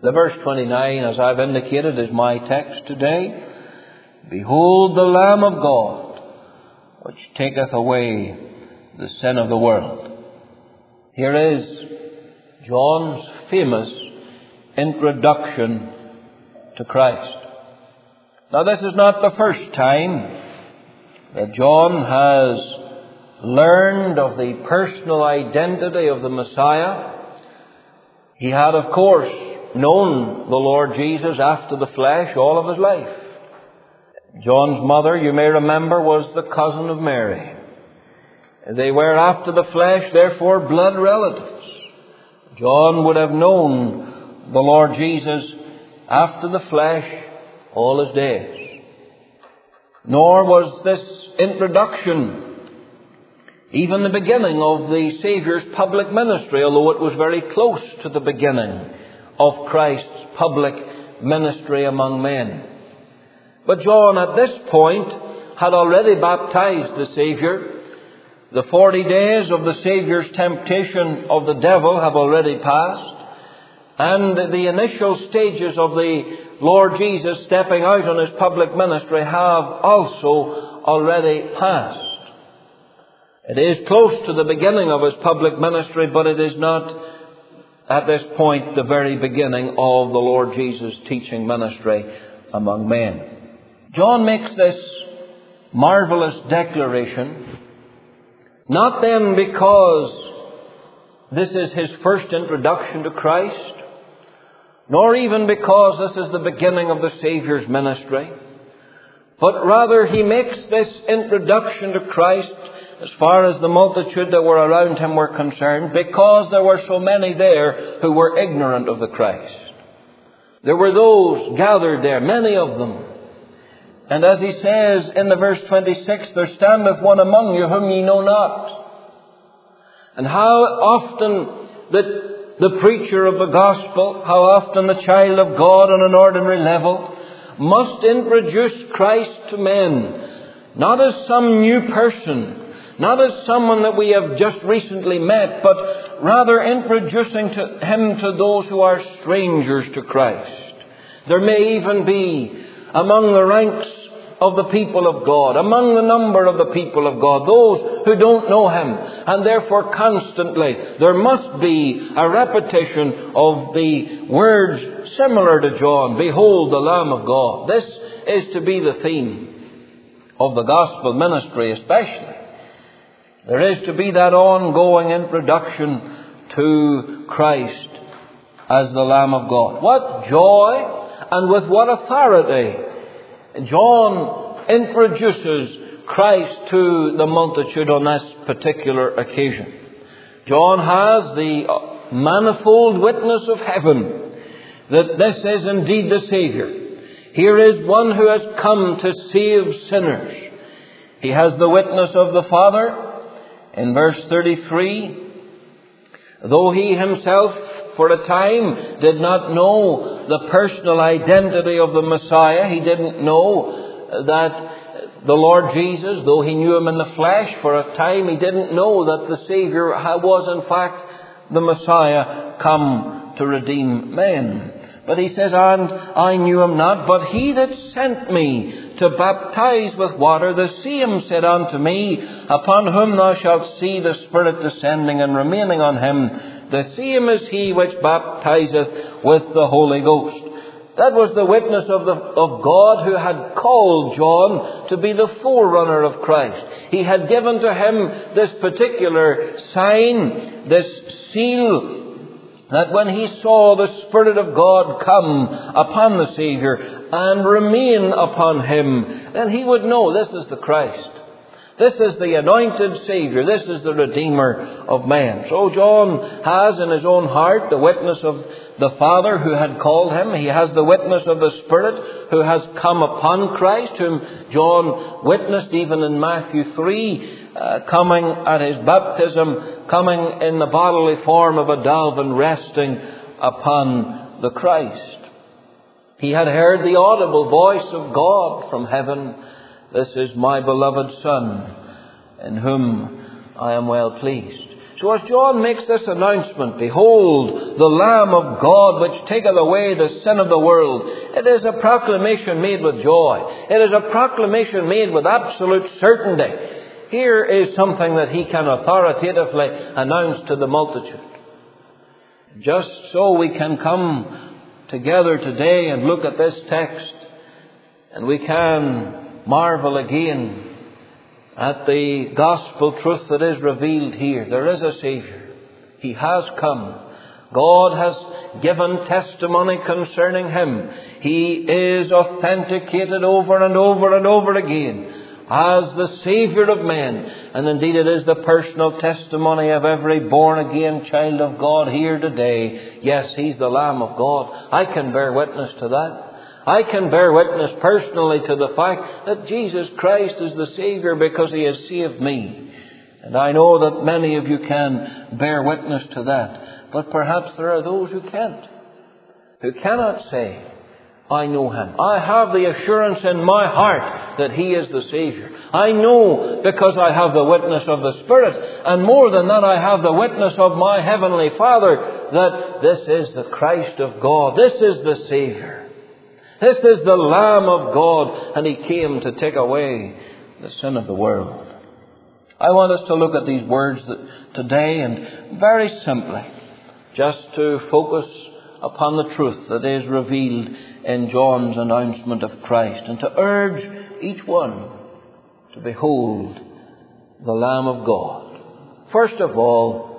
The verse 29, as I've indicated, is my text today. Behold the Lamb of God, which taketh away the sin of the world. Here is John's famous introduction to Christ. Now, this is not the first time that John has learned of the personal identity of the Messiah. He had, of course, known the Lord Jesus after the flesh all of his life. John's mother, you may remember, was the cousin of Mary. They were after the flesh, therefore blood relatives. John would have known the Lord Jesus after the flesh all his days. Nor was this introduction even the beginning of the Saviour's public ministry, although it was very close to the beginning of Christ's public ministry among men. But John at this point had already baptized the Saviour. The 40 days of the Saviour's temptation of the devil have already passed, and the initial stages of the Lord Jesus stepping out on his public ministry have also already passed. It is close to the beginning of his public ministry, but it is not at this point the very beginning of the Lord Jesus' teaching ministry among men. John makes this marvelous declaration, not then because this is his first introduction to Christ, nor even because this is the beginning of the Saviour's ministry, but rather he makes this introduction to Christ as far as the multitude that were around him were concerned, because there were so many there who were ignorant of the Christ. There were those gathered there, many of them. And as he says in the verse 26, there standeth one among you whom ye know not. And how often the preacher of the gospel, how often the child of God on an ordinary level must introduce Christ to men, not as some new person, not as someone that we have just recently met, but rather introducing him to those who are strangers to Christ. There may even be among the ranks of the people of God, among the number of the people of God, those who don't know him, and therefore constantly there must be a repetition of the words similar to John, behold the Lamb of God. This is to be the theme of the gospel ministry especially. There is to be that ongoing introduction to Christ as the Lamb of God. What joy and with what authority John introduces Christ to the multitude on this particular occasion. John has the manifold witness of heaven that this is indeed the Saviour. Here is one who has come to save sinners. He has the witness of the Father. In verse 33, though he himself for a time did not know the personal identity of the Messiah, he didn't know that the Lord Jesus, though he knew him in the flesh for a time, he didn't know that the Saviour was in fact the Messiah come to redeem men. But he says, and I knew him not, but he that sent me to baptize with water, the same said unto me, upon whom thou shalt see the Spirit descending and remaining on him, the same is he which baptizeth with the Holy Ghost. That was the witness of God, who had called John to be the forerunner of Christ. He had given to him this particular sign, this seal, that when he saw the Spirit of God come upon the Saviour and remain upon him, then he would know this is the Christ. This is the anointed Saviour. This is the Redeemer of men. So John has in his own heart the witness of the Father who had called him. He has the witness of the Spirit who has come upon Christ, whom John witnessed even in Matthew 3, coming at his baptism, coming in the bodily form of a dove and resting upon the Christ. He had heard the audible voice of God from heaven, this is my beloved Son, in whom I am well pleased. So as John makes this announcement, behold, the Lamb of God which taketh away the sin of the world, it is a proclamation made with joy. It is a proclamation made with absolute certainty. Here is something that he can authoritatively announce to the multitude. Just so we can come together today and look at this text, and we can marvel again at the gospel truth that is revealed here. There is a Saviour. He has come. God has given testimony concerning Him. He is authenticated over and over and over again as the Saviour of men. And indeed it is the personal testimony of every born-again child of God here today. Yes, He's the Lamb of God. I can bear witness to that. I can bear witness personally to the fact that Jesus Christ is the Saviour because He has saved me. And I know that many of you can bear witness to that. But perhaps there are those who can't. Who cannot say, I know Him. I have the assurance in my heart that He is the Saviour. I know because I have the witness of the Spirit. And more than that, I have the witness of my Heavenly Father that this is the Christ of God. This is the Saviour. This is the Lamb of God, and He came to take away the sin of the world. I want us to look at these words today, and very simply, just to focus upon the truth that is revealed in John's announcement of Christ, and to urge each one to behold the Lamb of God. First of all,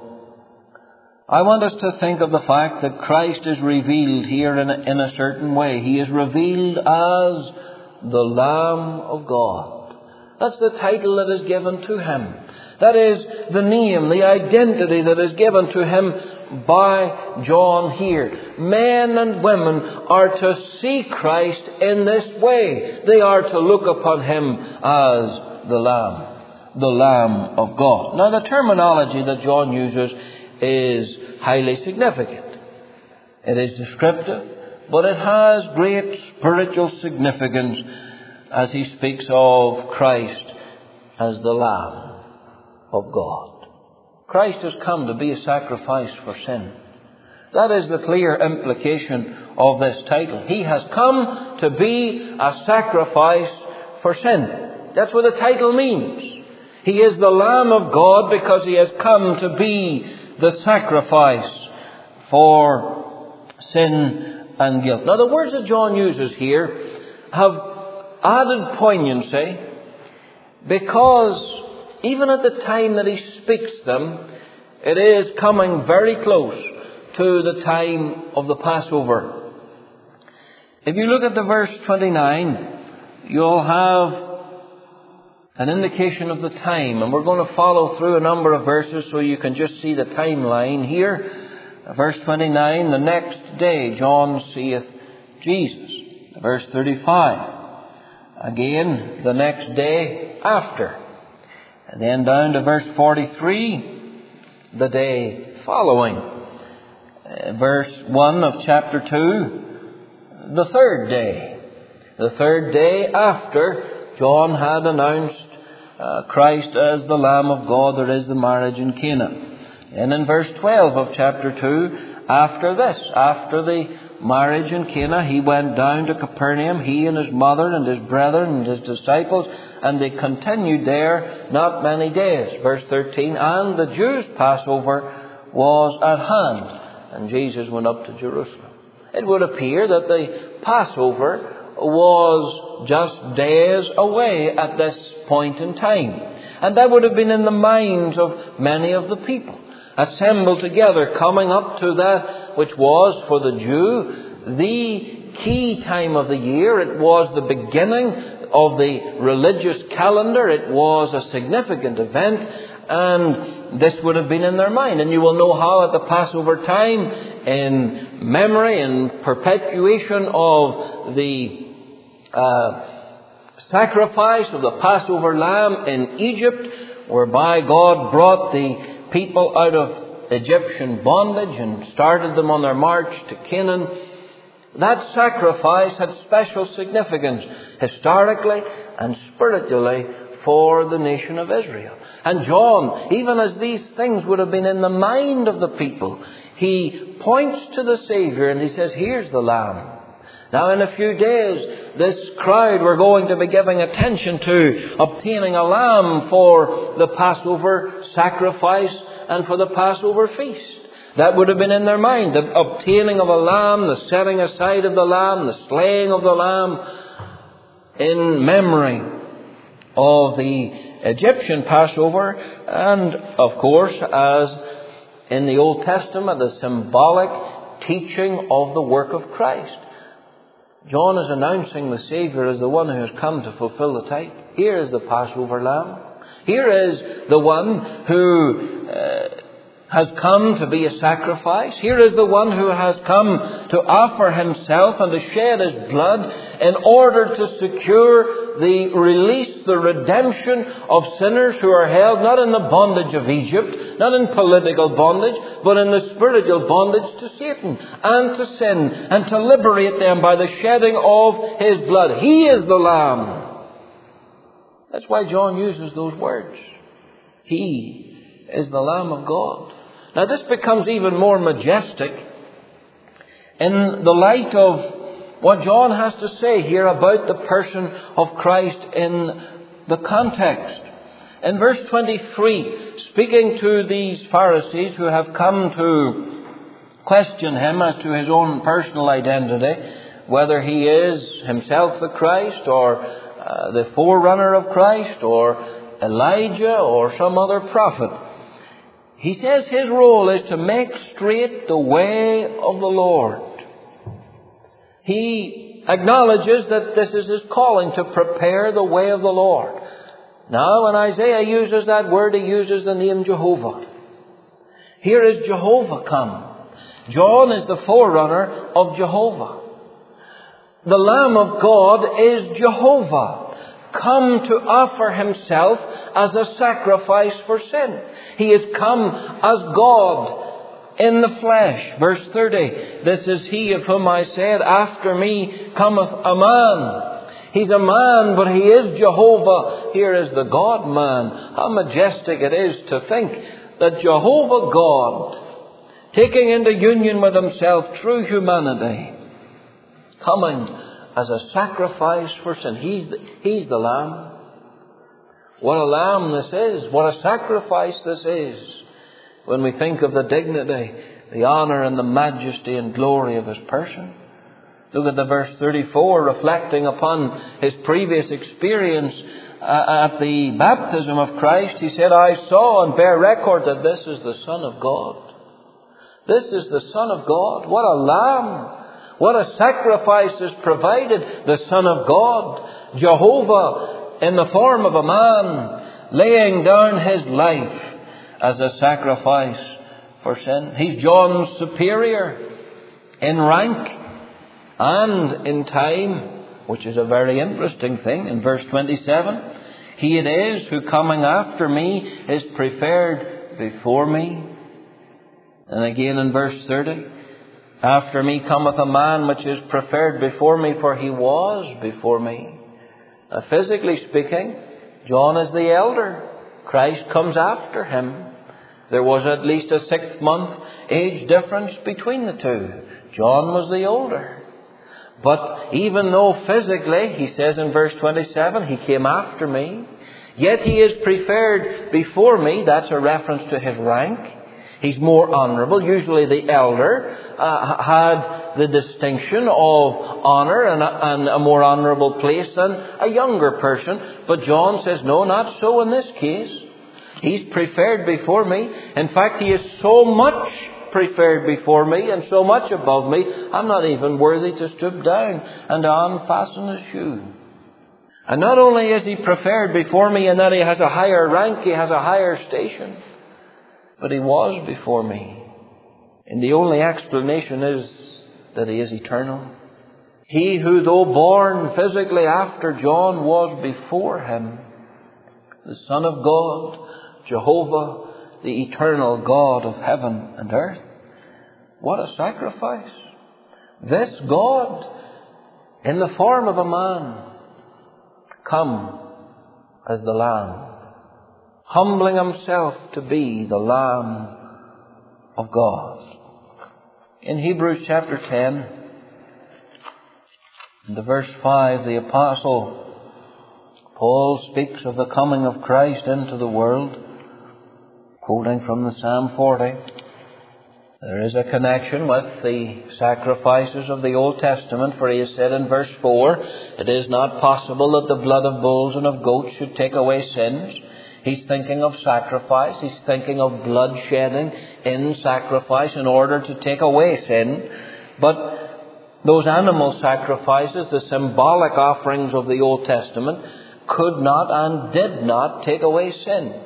I want us to think of the fact that Christ is revealed here in a certain way. He is revealed as the Lamb of God. That's the title that is given to Him. That is the name, the identity that is given to Him by John here. Men and women are to see Christ in this way. They are to look upon Him as the Lamb of God. Now, the terminology that John uses is highly significant. It is descriptive, but it has great spiritual significance as he speaks of Christ as the Lamb of God. Christ has come to be a sacrifice for sin. That is the clear implication of this title. He has come to be a sacrifice for sin. That's what the title means. He is the Lamb of God because He has come to be the sacrifice for sin and guilt. Now, the words that John uses here have added poignancy because even at the time that he speaks them, it is coming very close to the time of the Passover. If you look at the verse 29, you'll have an indication of the time, and we're going to follow through a number of verses so you can just see the timeline here. Verse 29, the next day John seeth Jesus. Verse 35, again the next day after. And then down to verse 43, the day following. Verse 1 of chapter 2, the third day. The third day after John had announced Christ as the Lamb of God. There is the marriage in Cana. And in verse 12 of chapter 2, after this, after the marriage in Cana, he went down to Capernaum, he and his mother and his brethren and his disciples, and they continued there not many days. Verse 13, and the Jews' Passover was at hand, and Jesus went up to Jerusalem. It would appear that the Passover was just days away at this point in time. And that would have been in the minds of many of the people, assembled together, coming up to that which was for the Jew the key time of the year. It was the beginning of the religious calendar. It was a significant event, and this would have been in their mind. And you will know how at the Passover time, in memory and perpetuation of the sacrifice of the Passover lamb in Egypt, whereby God brought the people out of Egyptian bondage and started them on their march to Canaan, that sacrifice had special significance historically and spiritually for the nation of Israel. And John, even as these things would have been in the mind of the people, he points to the Savior and he says, here's the Lamb. Now in a few days, this crowd were going to be giving attention to obtaining a lamb for the Passover sacrifice and for the Passover feast. That would have been in their mind, the obtaining of a lamb, the setting aside of the lamb, the slaying of the lamb in memory of the Egyptian Passover, and of course, as in the Old Testament, the symbolic teaching of the work of Christ. John is announcing the Savior as the one who has come to fulfill the type. Here is the Passover lamb. Here is the one who has come to be a sacrifice. Here is the one who has come to offer himself and to shed his blood in order to secure the release, the redemption of sinners who are held not in the bondage of Egypt, not in political bondage, but in the spiritual bondage to Satan and to sin, and to liberate them by the shedding of his blood. He is the Lamb. That's why John uses those words. He is the Lamb of God. Now this becomes even more majestic in the light of what John has to say here about the person of Christ in the context. In verse 23, speaking to these Pharisees who have come to question him as to his own personal identity, whether he is himself the Christ or the forerunner of Christ or Elijah or some other prophet, he says his role is to make straight the way of the Lord. He acknowledges that this is his calling, to prepare the way of the Lord. Now, when Isaiah uses that word, he uses the name Jehovah. Here is Jehovah come. John is the forerunner of Jehovah. The Lamb of God is Jehovah, come to offer himself as a sacrifice for sin. He has come as God in the flesh. Verse 30, this is he of whom I said, after me cometh a man. He's a man, but he is Jehovah. Here is the God-man. How majestic it is to think that Jehovah God, taking into union with himself true humanity, coming as a sacrifice for sin. He's the Lamb. What a lamb this is. What a sacrifice this is. When we think of the dignity, the honor and the majesty and glory of his person. Look at the verse 34, reflecting upon his previous experience at the baptism of Christ. He said, I saw and bear record that this is the Son of God. This is the Son of God. What a lamb. What a sacrifice is provided. The Son of God, Jehovah in the form of a man, laying down his life as a sacrifice for sin. He's John's superior in rank and in time, which is a very interesting thing. In verse 27, he it is who coming after me is preferred before me. And again in verse 30, after me cometh a man which is preferred before me, for he was before me. Now, physically speaking, John is the elder. Christ comes after him. There was at least a 6-month age difference between the two. John was the older. But even though physically, he says in verse 27, he came after me, yet he is preferred before me. That's a reference to his rank. He's more honourable. Usually the elder had the distinction of honour and a more honourable place than a younger person. But John says, no, not so in this case. He's preferred before me. In fact, he is so much preferred before me and so much above me, I'm not even worthy to stoop down and to unfasten his shoe. And not only is he preferred before me in that he has a higher rank, he has a higher station, but he was before me. And the only explanation is that he is eternal. He who, though born physically after John, was before him. The Son of God, Jehovah, the eternal God of heaven and earth. What a sacrifice. This God, in the form of a man, come as the Lamb, humbling himself to be the Lamb of God. In Hebrews chapter 10, in the verse 5, the Apostle Paul speaks of the coming of Christ into the world, quoting from the Psalm 40. There is a connection with the sacrifices of the Old Testament, for he has said in verse 4, it is not possible that the blood of bulls and of goats should take away sins. He's thinking of sacrifice. He's thinking of blood shedding in sacrifice in order to take away sin. But those animal sacrifices, the symbolic offerings of the Old Testament, could not and did not take away sin.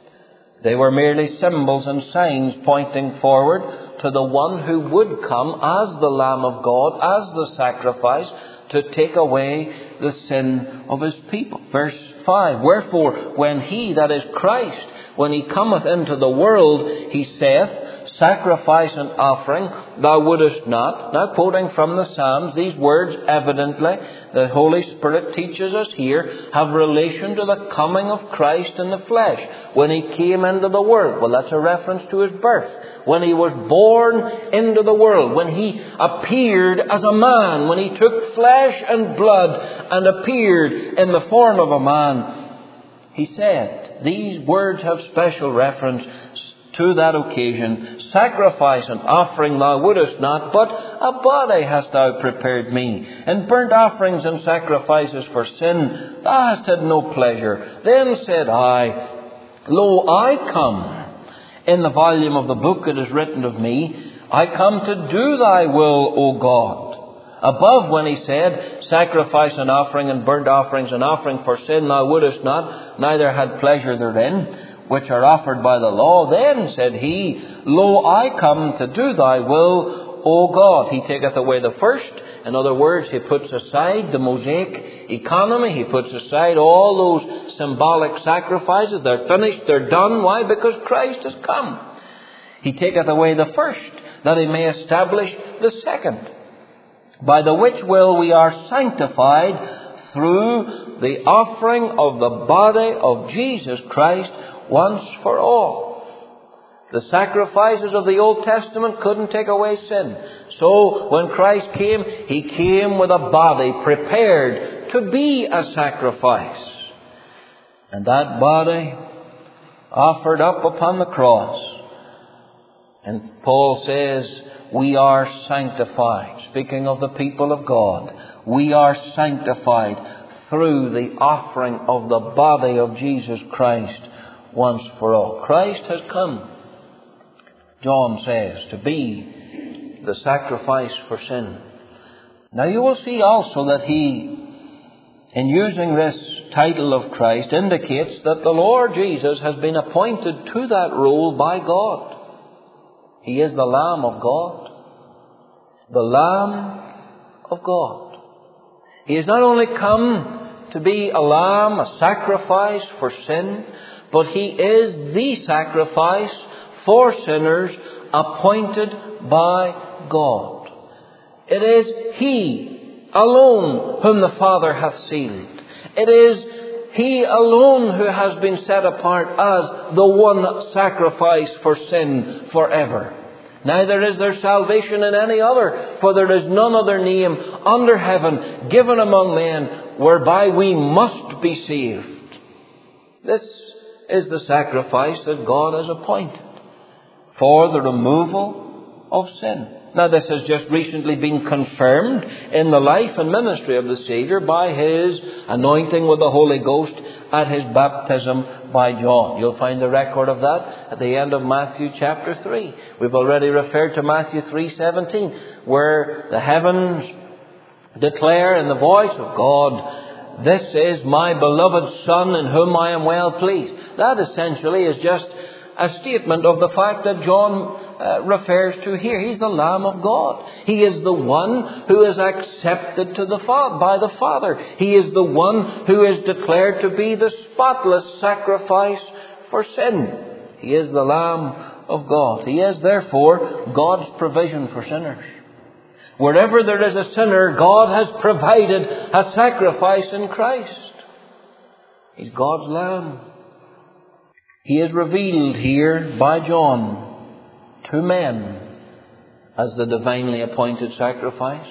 They were merely symbols and signs pointing forward to the one who would come as the Lamb of God, as the sacrifice, to take away the sin of his people. Verse 5, wherefore, when he, that is Christ, when he cometh into the world, he saith, sacrifice and offering thou wouldest not. Now, quoting from the Psalms, these words evidently, the Holy Spirit teaches us here, have relation to the coming of Christ in the flesh, when he came into the world. Well, that's a reference to his birth. When he was born into the world, when he appeared as a man, when he took flesh and blood and appeared in the form of a man, he said, these words have special reference to that occasion. Sacrifice and offering thou wouldest not, but a body hast thou prepared me. In burnt offerings and sacrifices for sin thou hast had no pleasure. Then said I, lo, I come. In the volume of the book it is written of me, I come to do thy will, O God. Above, when he said, sacrifice and offering and burnt offerings and offering for sin thou wouldest not, neither had pleasure therein, which are offered by the law. Then said he, lo, I come to do thy will, O God. He taketh away the first. In other words, he puts aside the Mosaic economy. He puts aside all those symbolic sacrifices. They're finished. They're done. Why? Because Christ has come. He taketh away the first, that he may establish the second, by the which will we are sanctified through the offering of the body of Jesus Christ once for all. The sacrifices of the Old Testament couldn't take away sin. So when Christ came, he came with a body prepared to be a sacrifice. And that body offered up upon the cross. And Paul says, we are sanctified. Speaking of the people of God, we are sanctified through the offering of the body of Jesus Christ once for all. Christ has come, John says, to be the sacrifice for sin. Now you will see also that he, in using this title of Christ, indicates that the Lord Jesus has been appointed to that role by God. He is the Lamb of God. The Lamb of God. He has not only come to be a lamb, a sacrifice for sin, but he is the sacrifice for sinners appointed by God. It is he alone whom the Father hath sealed. It is he alone who has been set apart as the one sacrifice for sin forever. Neither is there salvation in any other, for there is none other name under heaven given among men whereby we must be saved. This is the sacrifice that God has appointed for the removal of sin. Now, this has just recently been confirmed in the life and ministry of the Saviour by his anointing with the Holy Ghost at his baptism by John. You'll find the record of that at the end of Matthew chapter 3. We've already referred to Matthew 3:17, where the heavens declare in the voice of God, this is my beloved Son in whom I am well pleased. That essentially is just a statement of the fact that John refers to here. He's the Lamb of God. He is the one who is accepted to by the Father. He is the one who is declared to be the spotless sacrifice for sin. He is the Lamb of God. He is therefore God's provision for sinners. Wherever there is a sinner, God has provided a sacrifice in Christ. He's God's Lamb. He is revealed here by John to men as the divinely appointed sacrifice.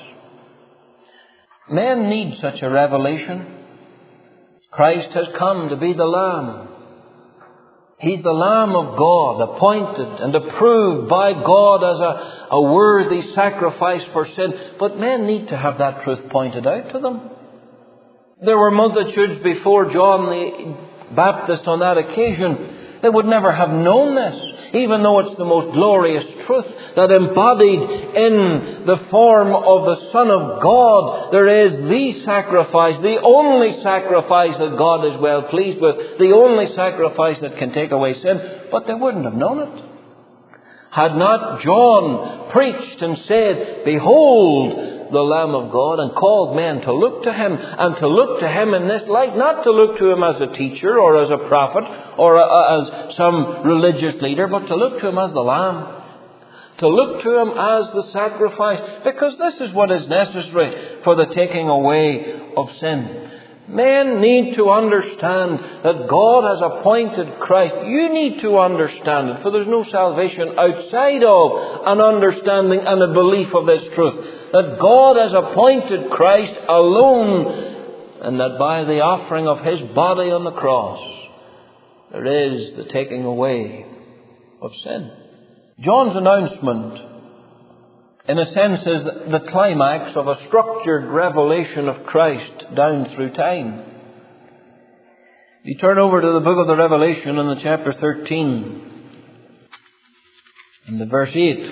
Men need such a revelation. Christ has come to be the Lamb. He's the Lamb of God, appointed and approved by God as a worthy sacrifice for sin. But men need to have that truth pointed out to them. There were multitudes before John the Baptist on that occasion. They would never have known this, even though it's the most glorious truth that embodied in the form of the Son of God, there is the sacrifice, the only sacrifice that God is well pleased with, the only sacrifice that can take away sin. But they wouldn't have known it had not John preached and said, "Behold the Lamb of God," and called men to look to Him, and to look to Him in this light, not to look to Him as a teacher or as a prophet or as some religious leader, but to look to Him as the Lamb, to look to Him as the sacrifice, because this is what is necessary for the taking away of sin. Men need to understand that God has appointed Christ. You need to understand it, for there's no salvation outside of an understanding and a belief of this truth, that God has appointed Christ alone, and that by the offering of His body on the cross, there is the taking away of sin. John's announcement, in a sense, is the climax of a structured revelation of Christ down through time. You turn over to the book of the Revelation in the chapter 13 and the verse 8.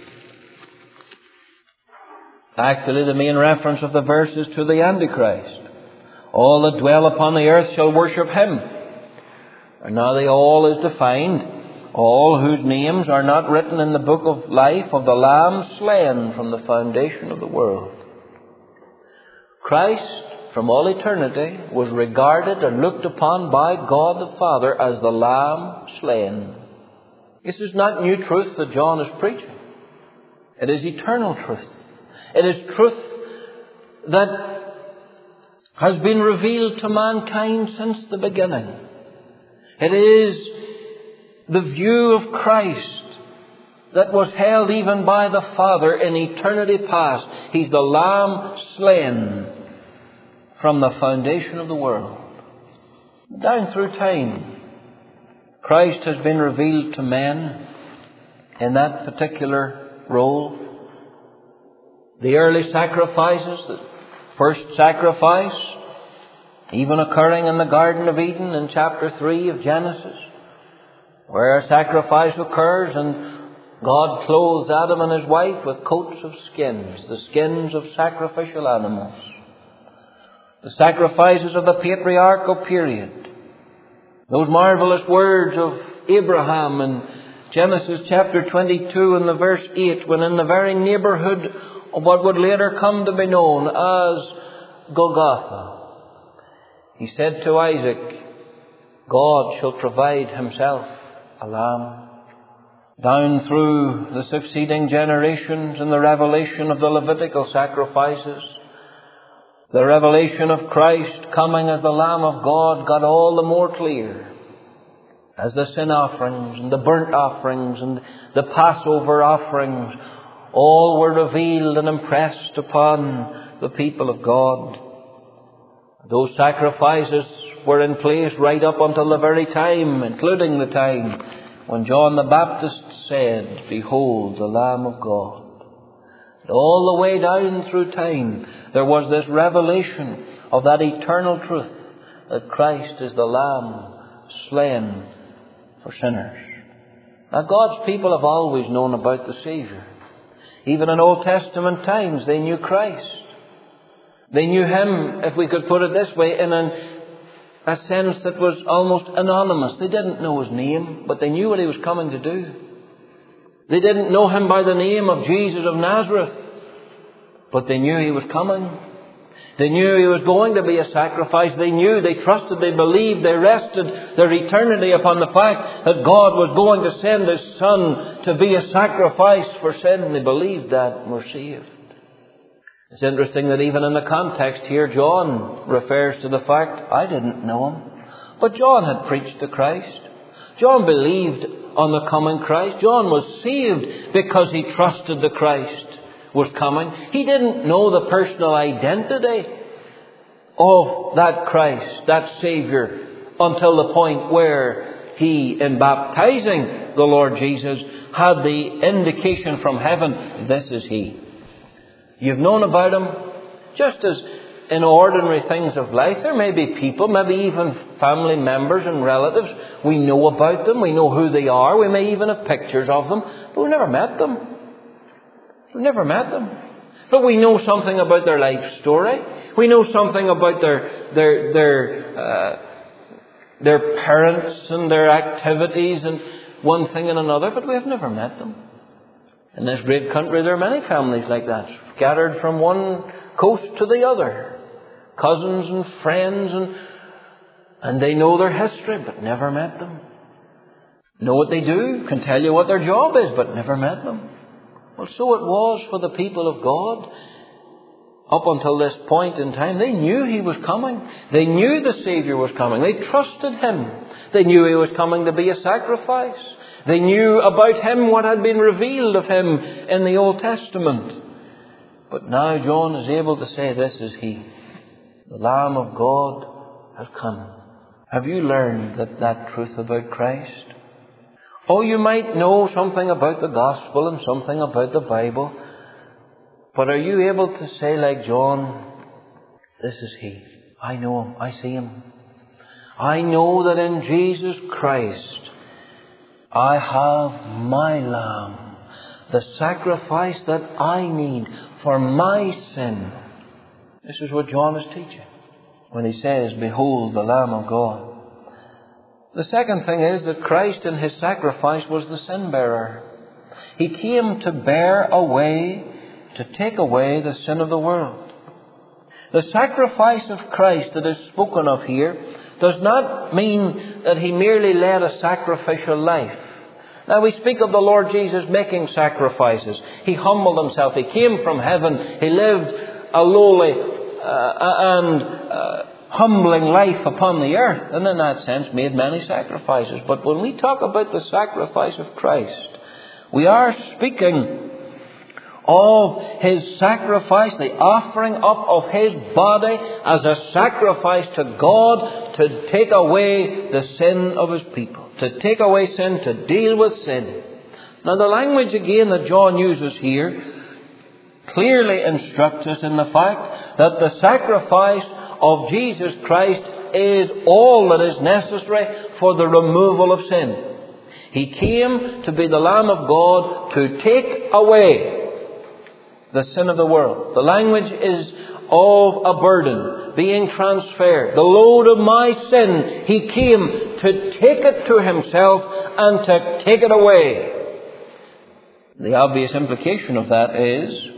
Actually, the main reference of the verse is to the Antichrist. All that dwell upon the earth shall worship him. And now the all is defined. All whose names are not written in the book of life of the Lamb slain from the foundation of the world. Christ, from all eternity, was regarded and looked upon by God the Father as the Lamb slain. This is not new truth that John is preaching. It is eternal truth. It is truth that has been revealed to mankind since the beginning. It is the view of Christ that was held even by the Father in eternity past. He's the Lamb slain from the foundation of the world. Down through time, Christ has been revealed to men in that particular role. The early sacrifices, the first sacrifice, even occurring in the Garden of Eden in chapter 3 of Genesis, where a sacrifice occurs and God clothes Adam and his wife with coats of skins, the skins of sacrificial animals. The sacrifices of the patriarchal period. Those marvelous words of Abraham in Genesis chapter 22 and the verse 8, when in the very neighbourhood of what would later come to be known as Golgotha, he said to Isaac, God shall provide himself a lamb. Down through the succeeding generations in the revelation of the Levitical sacrifices, the revelation of Christ coming as the Lamb of God got all the more clear as the sin offerings and the burnt offerings and the Passover offerings all were revealed and impressed upon the people of God. Those sacrifices were in place right up until the very time, including the time when John the Baptist said, "Behold the Lamb of God." And all the way down through time, there was this revelation of that eternal truth that Christ is the Lamb slain for sinners. Now, God's people have always known about the Saviour. Even in Old Testament times, they knew Christ. They knew Him, if we could put it this way, in a sense that was almost anonymous. They didn't know His name, but they knew what He was coming to do. They didn't know Him by the name of Jesus of Nazareth, but they knew He was coming. They knew He was going to be a sacrifice. They knew, they trusted, they believed, they rested their eternity upon the fact that God was going to send His Son to be a sacrifice for sin. And they believed that and were saved. It's interesting that even in the context here, John refers to the fact, I didn't know Him. But John had preached the Christ. John believed on the coming Christ. John was saved because he trusted the Christ was coming. He didn't know the personal identity of that Christ, that Saviour, until the point where he, in baptizing the Lord Jesus, had the indication from heaven, this is He. You've known about Him, just as in ordinary things of life. There may be people, maybe even family members and relatives. We know about them. We know who they are. We may even have pictures of them. But we've never met them. We've never met them. But we know something about their life story. We know something about their parents and their activities and one thing and another. But we have never met them. In this great country, there are many families like that, scattered from one coast to the other. Cousins and friends, and they know their history, but never met them. Know what they do, can tell you what their job is, but never met them. Well, so it was for the people of God. Up until this point in time, they knew He was coming. They knew the Saviour was coming. They trusted Him. They knew He was coming to be a sacrifice. They knew about Him what had been revealed of Him in the Old Testament. But now John is able to say, this is He. The Lamb of God has come. Have you learned that truth about Christ? Oh, you might know something about the Gospel and something about the Bible. But are you able to say like John, this is He. I know Him. I see Him. I know that in Jesus Christ I have my Lamb, the sacrifice that I need for my sin. This is what John is teaching when he says, behold the Lamb of God. The second thing is that Christ in His sacrifice was the sin bearer. He came to bear away, to take away the sin of the world. The sacrifice of Christ that is spoken of here does not mean that He merely led a sacrificial life. Now we speak of the Lord Jesus making sacrifices. He humbled Himself. He came from heaven. He lived a lowly and humbling life upon the earth, and in that sense made many sacrifices. But when we talk about the sacrifice of Christ, we are speaking of His sacrifice, the offering up of His body as a sacrifice to God to take away the sin of His people, to take away sin, to deal with sin. Now the language again that John uses here clearly instructs us in the fact that the sacrifice of Jesus Christ is all that is necessary for the removal of sin. He came to be the Lamb of God to take away the sin of the world. The language is of a burden being transferred. The load of my sin, He came to take it to Himself and to take it away. The obvious implication of that is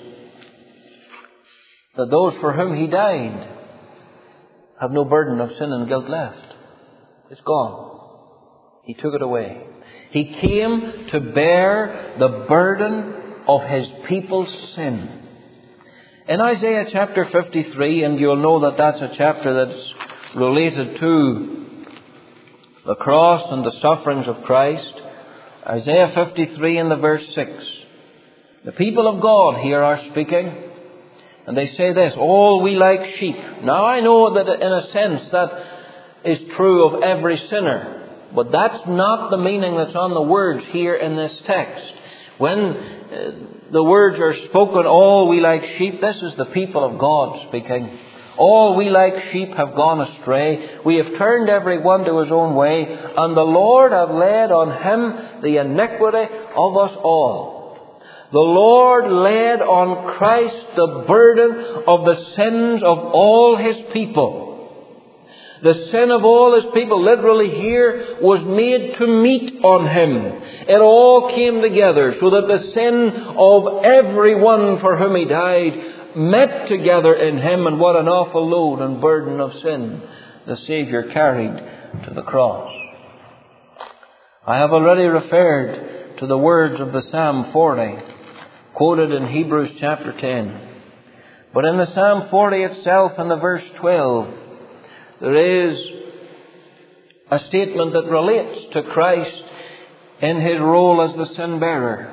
that those for whom He died have no burden of sin and guilt left. It's gone. He took it away. He came to bear the burden of His people's sin. In Isaiah chapter 53, and you'll know that that's a chapter that's related to the cross and the sufferings of Christ. Isaiah 53 and the verse 6. The people of God here are speaking, and they say this, all we like sheep. Now I know that in a sense that is true of every sinner. But that's not the meaning that's on the words here in this text. When the words are spoken, all we like sheep, this is the people of God speaking. All we like sheep have gone astray. We have turned every one to his own way, and the Lord hath laid on Him the iniquity of us all. The Lord laid on Christ the burden of the sins of all His people. The sin of all His people, literally here, was made to meet on Him. It all came together so that the sin of everyone for whom He died met together in Him. And what an awful load and burden of sin the Saviour carried to the cross. I have already referred to the words of the Psalm 40, quoted in Hebrews chapter 10. But in the Psalm 40 itself, in the verse 12, there is a statement that relates to Christ in his role as the sin bearer.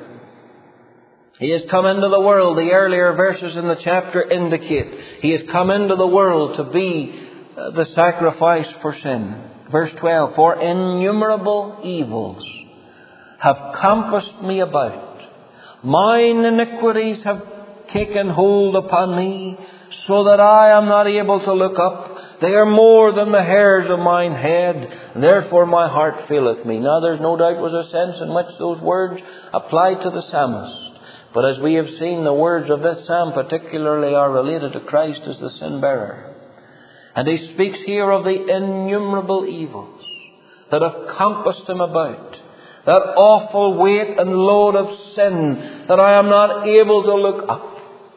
He has come into the world, the earlier verses in the chapter indicate. He has come into the world to be the sacrifice for sin. Verse 12, for innumerable evils have compassed me about. Mine iniquities have taken hold upon me, so that I am not able to look up. They are more than the hairs of mine head, and therefore my heart faileth me. Now there's no doubt was a sense in which those words applied to the psalmist. But as we have seen, the words of this psalm particularly are related to Christ as the sin bearer. And he speaks here of the innumerable evils that have compassed him about. That awful weight and load of sin that I am not able to look up.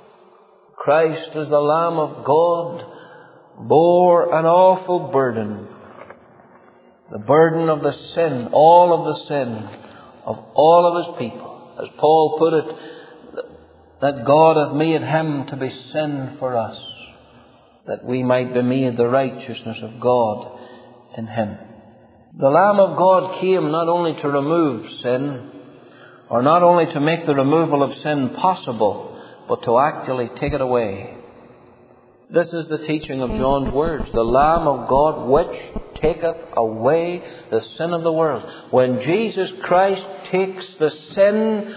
Christ as the Lamb of God bore an awful burden. The burden of the sin, all of the sin of all of his people. As Paul put it, that God hath made him to be sin for us, that we might be made the righteousness of God in him. The Lamb of God came not only to remove sin, or not only to make the removal of sin possible, but to actually take it away. This is the teaching of John's words. The Lamb of God which taketh away the sin of the world. When Jesus Christ takes the sin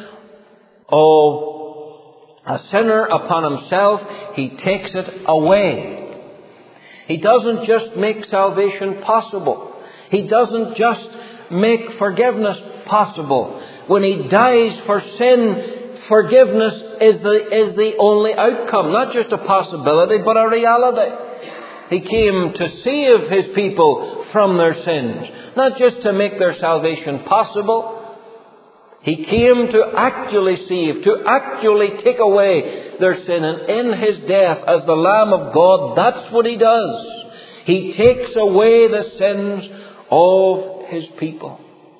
of a sinner upon himself, he takes it away. He doesn't just make salvation possible. He doesn't just make forgiveness possible. When he dies for sin, forgiveness is the only outcome. Not just a possibility, but a reality. He came to save his people from their sins. Not just to make their salvation possible. He came to actually save, to actually take away their sin. And in his death as the Lamb of God, that's what he does. He takes away the sins of his people.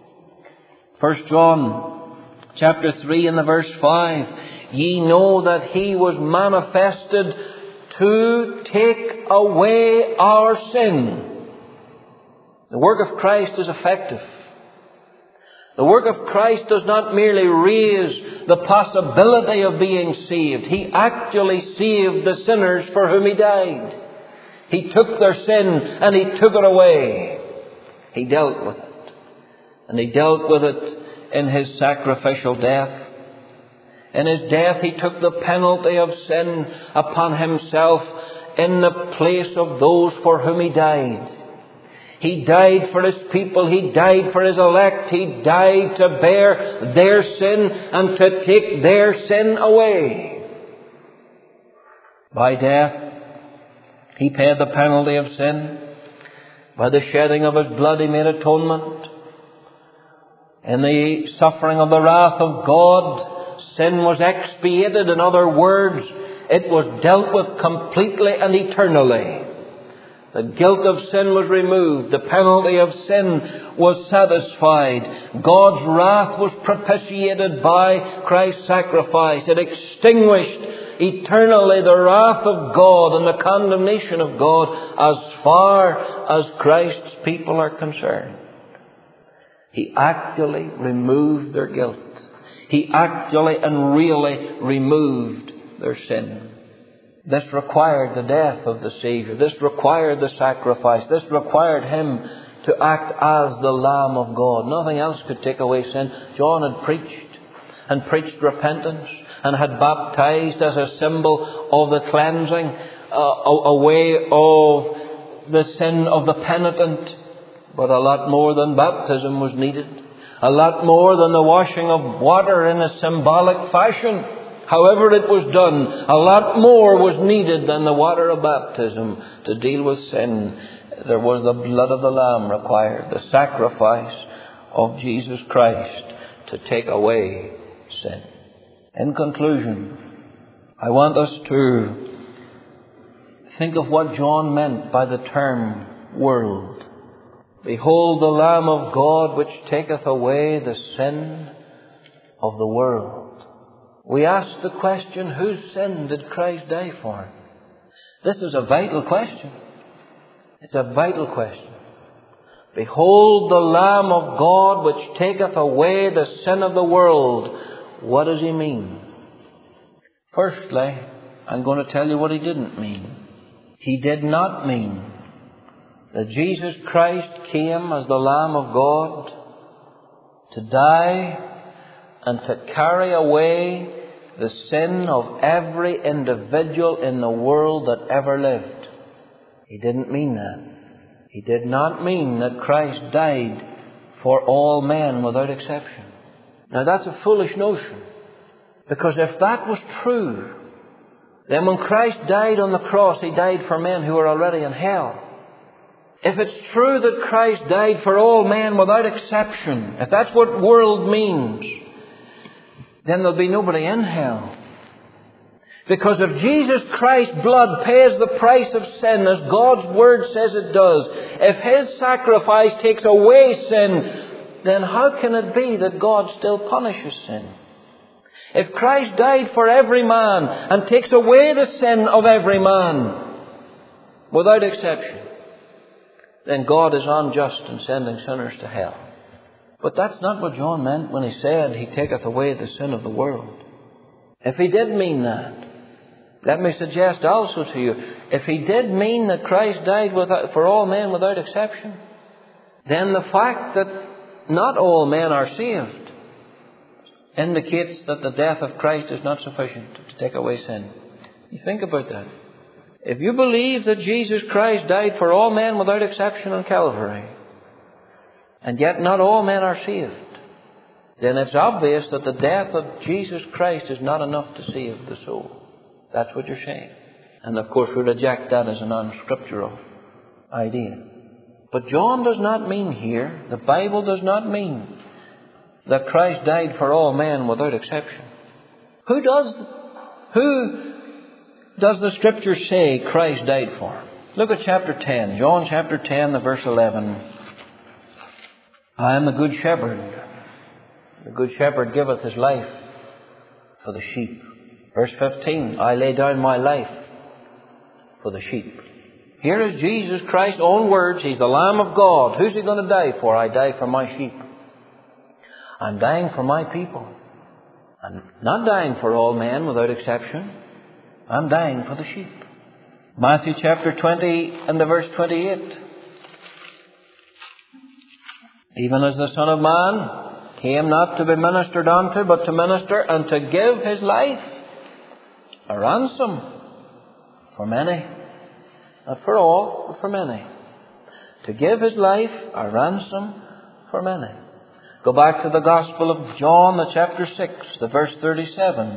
1 John chapter 3 and the verse 5. Ye know that he was manifested to take away our sin. The work of Christ is effective. The work of Christ does not merely raise the possibility of being saved. He actually saved the sinners for whom he died. He took their sin and he took it away. He dealt with it. And he dealt with it in his sacrificial death. In his death he took the penalty of sin upon himself in the place of those for whom he died. He died for his people. He died for his elect. He died to bear their sin and to take their sin away. By death, he paid the penalty of sin. By the shedding of his blood, he made atonement. In the suffering of the wrath of God, sin was expiated. In other words, it was dealt with completely and eternally. The guilt of sin was removed. The penalty of sin was satisfied. God's wrath was propitiated by Christ's sacrifice. It extinguished eternally the wrath of God and the condemnation of God as far as Christ's people are concerned. He actually removed their guilt. He actually and really removed their sin. This required the death of the Savior. This required the sacrifice. This required him to act as the Lamb of God. Nothing else could take away sin. John had preached repentance and had baptized as a symbol of the cleansing away of the sin of the penitent. But a lot more than baptism was needed. A lot more than the washing of water in a symbolic fashion. However it was done, a lot more was needed than the water of baptism to deal with sin. There was the blood of the Lamb required, the sacrifice of Jesus Christ to take away sin. In conclusion, I want us to think of what John meant by the term world. Behold the Lamb of God which taketh away the sin of the world. We ask the question, whose sin did Christ die for? This is a vital question. It's a vital question. Behold the Lamb of God which taketh away the sin of the world. What does he mean? Firstly, I'm going to tell you what he didn't mean. He did not mean that Jesus Christ came as the Lamb of God to die and to carry away the sin of every individual in the world that ever lived. He didn't mean that. He did not mean that Christ died for all men without exception. Now that's a foolish notion, because if that was true, then when Christ died on the cross, he died for men who were already in hell. If it's true that Christ died for all men without exception, if that's what world means, then there'll be nobody in hell. Because if Jesus Christ's blood pays the price of sin, as God's Word says it does, if His sacrifice takes away sin, then how can it be that God still punishes sin? If Christ died for every man and takes away the sin of every man without exception, then God is unjust in sending sinners to hell. But that's not what John meant when he said he taketh away the sin of the world. If he did mean that, let me suggest also to you, if he did mean that Christ died for all men without exception, then the fact that not all men are saved indicates that the death of Christ is not sufficient to take away sin. You think about that. If you believe that Jesus Christ died for all men without exception on Calvary, and yet not all men are saved, then it's obvious that the death of Jesus Christ is not enough to save the soul. That's what you're saying. And of course we reject that as an unscriptural idea. But John does not mean here, the Bible does not mean that Christ died for all men without exception. Who does the Scripture say Christ died for? Look at chapter 10. John chapter 10, the verse 11. I am the good shepherd. The good shepherd giveth his life for the sheep. Verse 15. I lay down my life for the sheep. Here is Jesus Christ's own words. He's the Lamb of God. Who's he going to die for? I die for my sheep. I'm dying for my people. I'm not dying for all men without exception. I'm dying for the sheep. Matthew chapter 20 and the verse 28. Even as the Son of Man came not to be ministered unto, but to minister and to give his life a ransom for many. Not for all, but for many. To give his life a ransom for many. Go back to the Gospel of John, the chapter 6, the verse 37.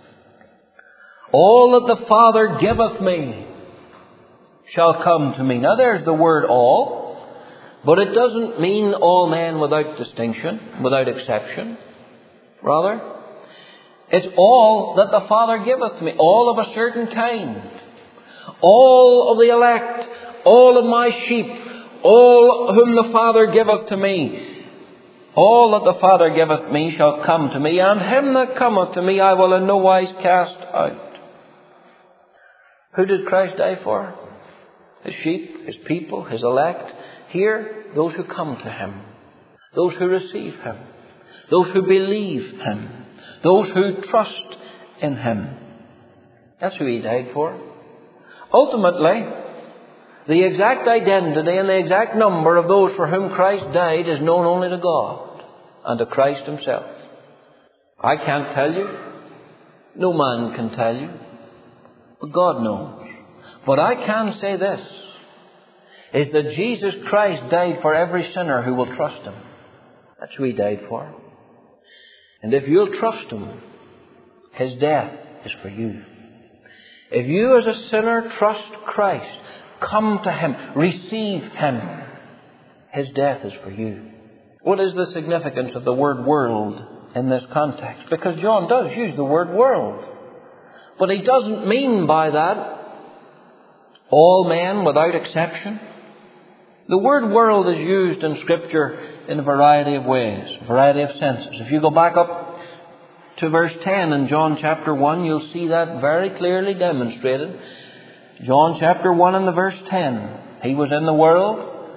All that the Father giveth me shall come to me. Now there's the word all, but it doesn't mean all men without distinction, without exception. Rather, it's all that the Father giveth me, all of a certain kind. All of the elect, all of my sheep, all whom the Father giveth to me. All that the Father giveth me shall come to me, and him that cometh to me I will in no wise cast out. Who did Christ die for? His sheep, his people, his elect. Here, those who come to him, those who receive him, those who believe him, those who trust in him. That's who he died for. Ultimately, the exact identity and the exact number of those for whom Christ died is known only to God and to Christ himself. I can't tell you. No man can tell you. But God knows. But I can say this, is that Jesus Christ died for every sinner who will trust him. That's who he died for. And if you'll trust him, his death is for you. If you as a sinner trust Christ, come to him, receive him, his death is for you. What is the significance of the word world in this context? Because John does use the word world. But he doesn't mean by that all men without exception. The word world is used in Scripture in a variety of ways, a variety of senses. If you go back up to verse 10 in John chapter 1, you'll see that very clearly demonstrated. John chapter 1 and the verse 10. He was in the world,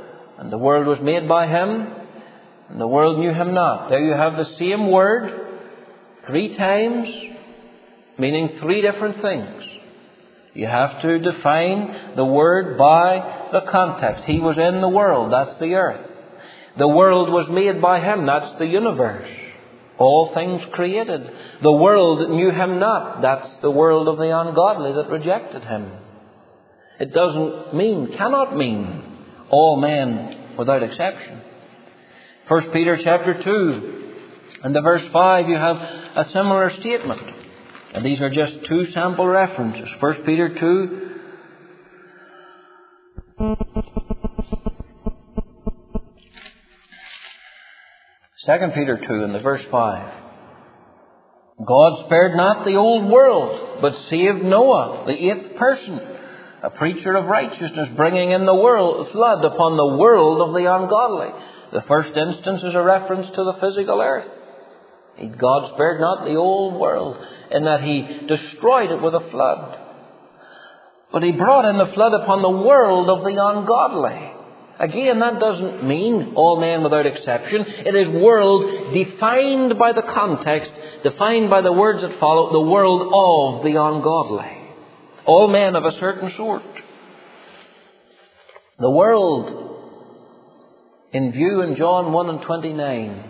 and the world was made by him, and the world knew him not. There you have the same word 3 times, meaning 3 different things. You have to define the word by the context. He was in the world, that's the earth. The world was made by him, that's the universe. All things created. The world knew him not, that's the world of the ungodly that rejected him. It doesn't mean, cannot mean, all men without exception. 1 Peter chapter 2 and the verse 5, you have a similar statement. And these are just 2 sample references. 1 Peter 2. Second Peter 2 and the verse 5. God spared not the old world, but saved Noah, the 8th person, a preacher of righteousness, bringing in the flood upon the world of the ungodly. The first instance is a reference to the physical earth. God spared not the old world, in that he destroyed it with a flood. But he brought in the flood upon the world of the ungodly. Again, that doesn't mean all men without exception. It is world defined by the context, defined by the words that follow, the world of the ungodly. All men of a certain sort. The world, in view in John 1 and 29,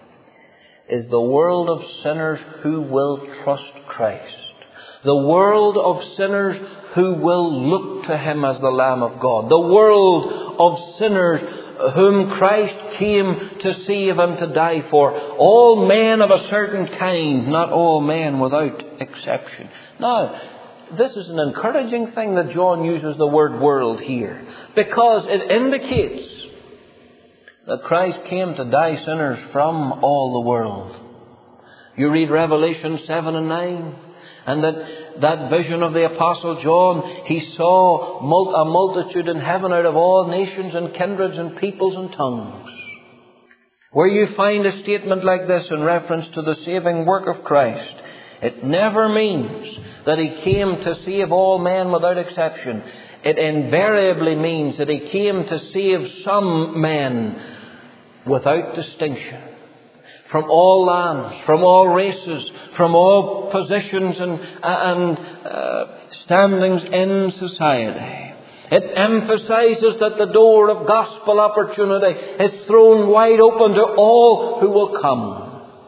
is the world of sinners who will trust Christ. The world of sinners who will look to him as the Lamb of God. The world of sinners whom Christ came to save and to die for. All men of a certain kind, not all men without exception. Now, this is an encouraging thing that John uses the word world here, because it indicates that Christ came to die sinners from all the world. You read Revelation 7 and 9, and that vision of the Apostle John, he saw a multitude in heaven out of all nations and kindreds and peoples and tongues. Where you find a statement like this in reference to the saving work of Christ, it never means that he came to save all men without exception. It invariably means that he came to save some men without distinction. From all lands, from all races, from all positions and standings in society. It emphasizes that the door of gospel opportunity is thrown wide open to all who will come.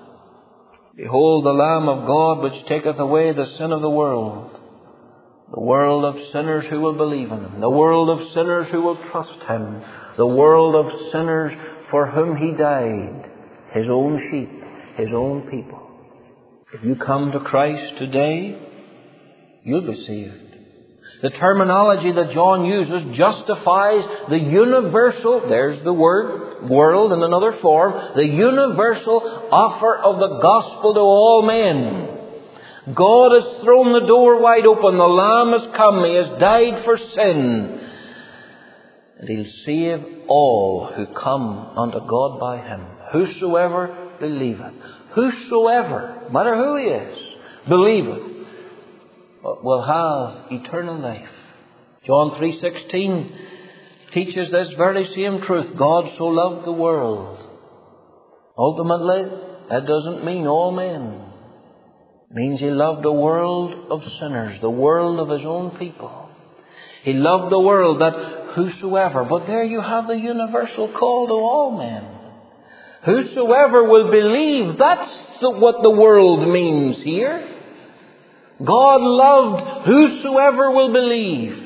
Behold the Lamb of God, which taketh away the sin of the world. The world of sinners who will believe in him. The world of sinners who will trust him. The world of sinners for whom he died. His own sheep, his own people. If you come to Christ today, you'll be saved. The terminology that John uses justifies the universal, there's the word, world in another form, the universal offer of the gospel to all men. God has thrown the door wide open. The Lamb has come. He has died for sin. And he'll save all who come unto God by him. Whosoever believeth. Whosoever, no matter who he is, believeth, will have eternal life. John 3:16 teaches this very same truth. God so loved the world. Ultimately, that doesn't mean all men. It means he loved the world of sinners, the world of his own people. He loved the world, that whosoever. But there you have the universal call to all men. Whosoever will believe, that's what the world means here. God loved whosoever will believe.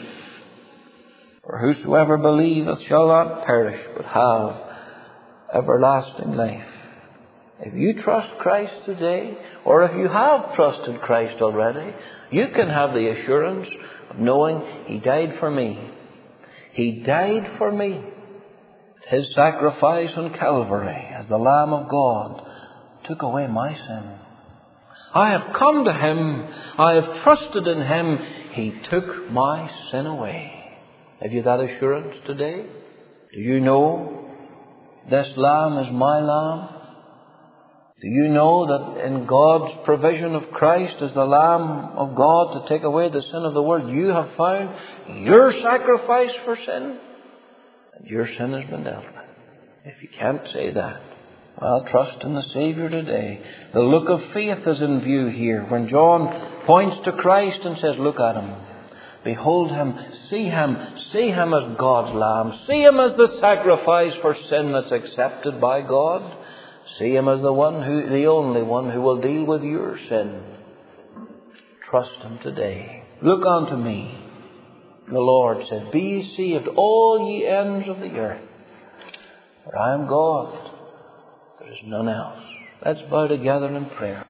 For whosoever believeth shall not perish, but have everlasting life. If you trust Christ today, or if you have trusted Christ already, you can have the assurance of knowing he died for me. He died for me. His sacrifice on Calvary as the Lamb of God took away my sin. I have come to him. I have trusted in him. He took my sin away. Have you that assurance today? Do you know this Lamb is my Lamb? Do you know that in God's provision of Christ as the Lamb of God to take away the sin of the world, you have found your sacrifice for sin? and your sin has been dealt with. If you can't say that, well, trust in the Savior today. The look of faith is in view here. When John points to Christ and says, look at Him, behold Him, see Him as God's Lamb, see Him as the sacrifice for sin that's accepted by God, see Him as the only one who will deal with your sin. Trust Him today. Look unto me. The Lord said, be ye saved, all ye ends of the earth, for I am God. There is none else. Let's bow together in prayer.